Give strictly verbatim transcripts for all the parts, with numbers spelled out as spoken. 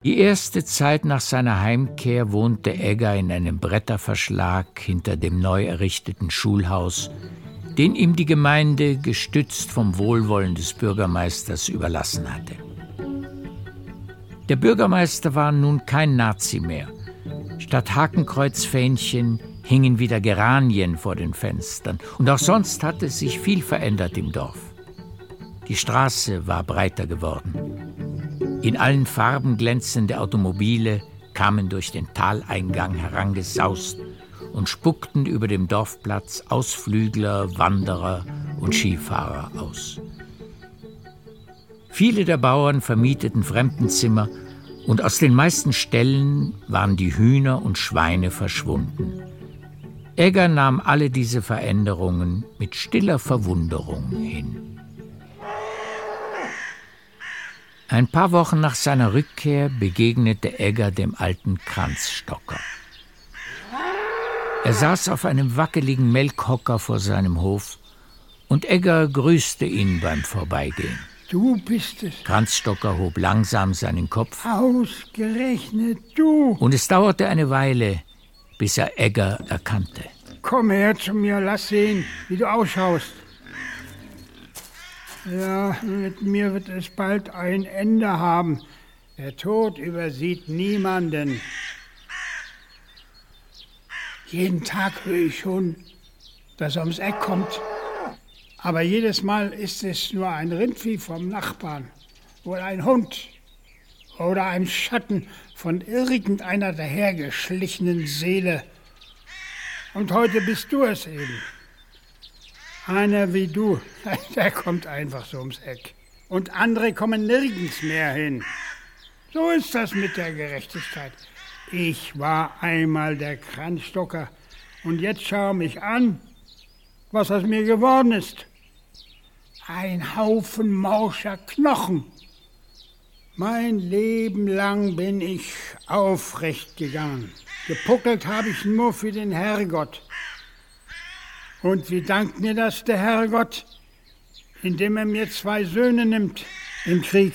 Die erste Zeit nach seiner Heimkehr wohnte Egger in einem Bretterverschlag hinter dem neu errichteten Schulhaus, den ihm die Gemeinde, gestützt vom Wohlwollen des Bürgermeisters, überlassen hatte. Der Bürgermeister war nun kein Nazi mehr. Statt Hakenkreuzfähnchen hingen wieder Geranien vor den Fenstern. Und auch sonst hatte sich viel verändert im Dorf. Die Straße war breiter geworden. In allen Farben glänzende Automobile kamen durch den Taleingang herangesaust und spuckten über dem Dorfplatz Ausflügler, Wanderer und Skifahrer aus. Viele der Bauern vermieteten Fremdenzimmer und aus den meisten Ställen waren die Hühner und Schweine verschwunden. Egger nahm alle diese Veränderungen mit stiller Verwunderung hin. Ein paar Wochen nach seiner Rückkehr begegnete Egger dem alten Kranzstocker. Er saß auf einem wackeligen Melkhocker vor seinem Hof und Egger grüßte ihn beim Vorbeigehen. Du bist es. Kranzstocker hob langsam seinen Kopf. Ausgerechnet du. Und es dauerte eine Weile, bis er Egger erkannte. Komm her zu mir, lass sehen, wie du ausschaust. Ja, mit mir wird es bald ein Ende haben. Der Tod übersieht niemanden. Jeden Tag höre ich schon, dass er ums Eck kommt. Aber jedes Mal ist es nur ein Rindvieh vom Nachbarn oder ein Hund oder ein Schatten von irgendeiner dahergeschlichenen Seele. Und heute bist du es eben. Einer wie du, der kommt einfach so ums Eck. Und andere kommen nirgends mehr hin. So ist das mit der Gerechtigkeit. Ich war einmal der Kranzstocker und jetzt schau mich an, was aus mir geworden ist. Ein Haufen morscher Knochen. Mein Leben lang bin ich aufrecht gegangen. Gepuckelt habe ich nur für den Herrgott. Und wie dankt mir das der Herrgott? Indem er mir zwei Söhne nimmt im Krieg.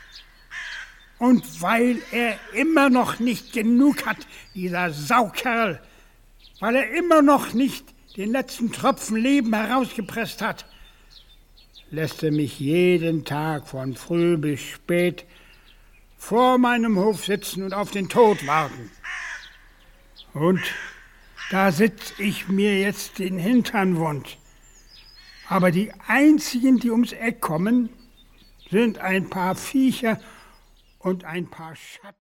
Und weil er immer noch nicht genug hat, dieser Saukerl, weil er immer noch nicht den letzten Tropfen Leben herausgepresst hat, lässt er mich jeden Tag von früh bis spät vor meinem Hof sitzen und auf den Tod warten. Und da sitz ich mir jetzt den Hintern wund. Aber die einzigen, die ums Eck kommen, sind ein paar Viecher und ein paar Schatten.